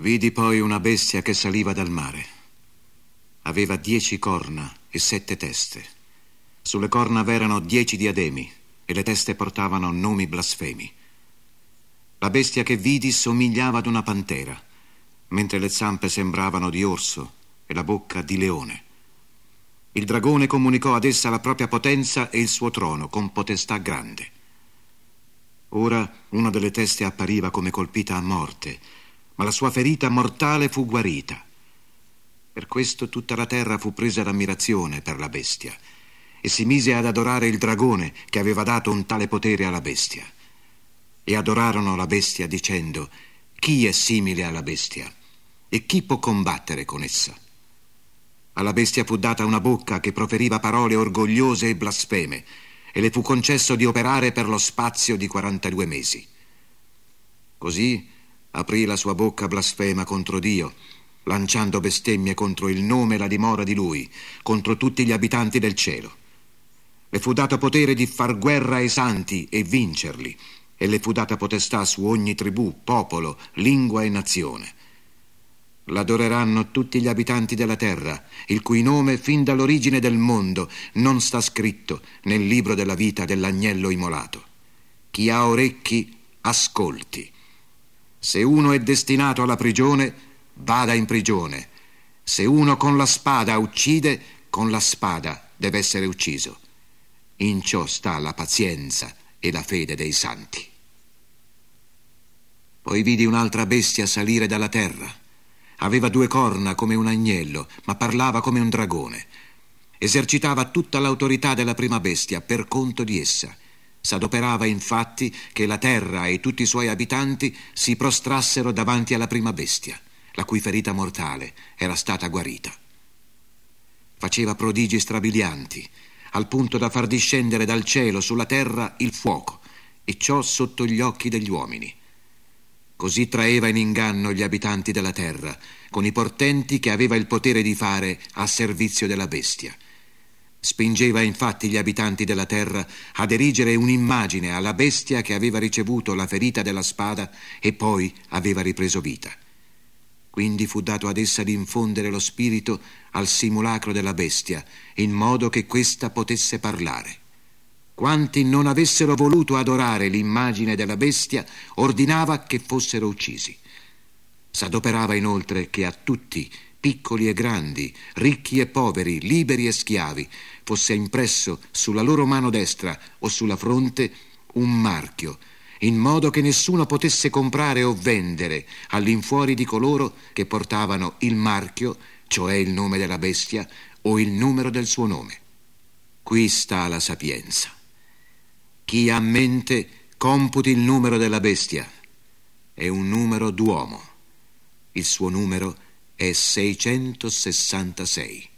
Vidi poi una bestia che saliva dal mare. Aveva 10 corna e 7 teste. Sulle corna v'erano 10 diademi e le teste portavano nomi blasfemi. La bestia che vidi somigliava ad una pantera, mentre le zampe sembravano di orso e la bocca di leone. Il dragone comunicò ad essa la propria potenza e il suo trono con potestà grande. Ora una delle teste appariva come colpita a morte, ma la sua ferita mortale fu guarita. Per questo tutta la terra fu presa d'ammirazione per la bestia e si mise ad adorare il dragone che aveva dato un tale potere alla bestia. E adorarono la bestia dicendo: chi è simile alla bestia e chi può combattere con essa? Alla bestia fu data una bocca che proferiva parole orgogliose e blasfeme e le fu concesso di operare per lo spazio di 42 mesi. Così aprì la sua bocca blasfema contro Dio, lanciando bestemmie contro il nome e la dimora di Lui, contro tutti gli abitanti del cielo. Le fu dato potere di far guerra ai santi e vincerli, e le fu data potestà su ogni tribù, popolo, lingua e nazione. L'adoreranno tutti gli abitanti della terra, il cui nome fin dall'origine del mondo non sta scritto nel libro della vita dell'agnello immolato. Chi ha orecchi, ascolti. Se uno è destinato alla prigione, vada in prigione. Se uno con la spada uccide, con la spada deve essere ucciso. In ciò sta la pazienza e la fede dei santi. Poi vidi un'altra bestia salire dalla terra. Aveva 2 corna come un agnello, ma parlava come un dragone. Esercitava tutta l'autorità della prima bestia per conto di essa. S'adoperava infatti che la terra e tutti i suoi abitanti si prostrassero davanti alla prima bestia, la cui ferita mortale era stata guarita. Faceva prodigi strabilianti, al punto da far discendere dal cielo sulla terra il fuoco, e ciò sotto gli occhi degli uomini. Così traeva in inganno gli abitanti della terra, con i portenti che aveva il potere di fare a servizio della bestia. Spingeva infatti gli abitanti della terra ad erigere un'immagine alla bestia che aveva ricevuto la ferita della spada e poi aveva ripreso vita. Quindi fu dato ad essa di infondere lo spirito al simulacro della bestia, in modo che questa potesse parlare. Quanti non avessero voluto adorare l'immagine della bestia, ordinava che fossero uccisi. S'adoperava inoltre che a tutti, piccoli e grandi, ricchi e poveri, liberi e schiavi, fosse impresso sulla loro mano destra o sulla fronte un marchio, in modo che nessuno potesse comprare o vendere all'infuori di coloro che portavano il marchio, cioè il nome della bestia, o il numero del suo nome. Qui sta la sapienza. Chi ha mente computi il numero della bestia. È un numero d'uomo. Il suo numero è 666.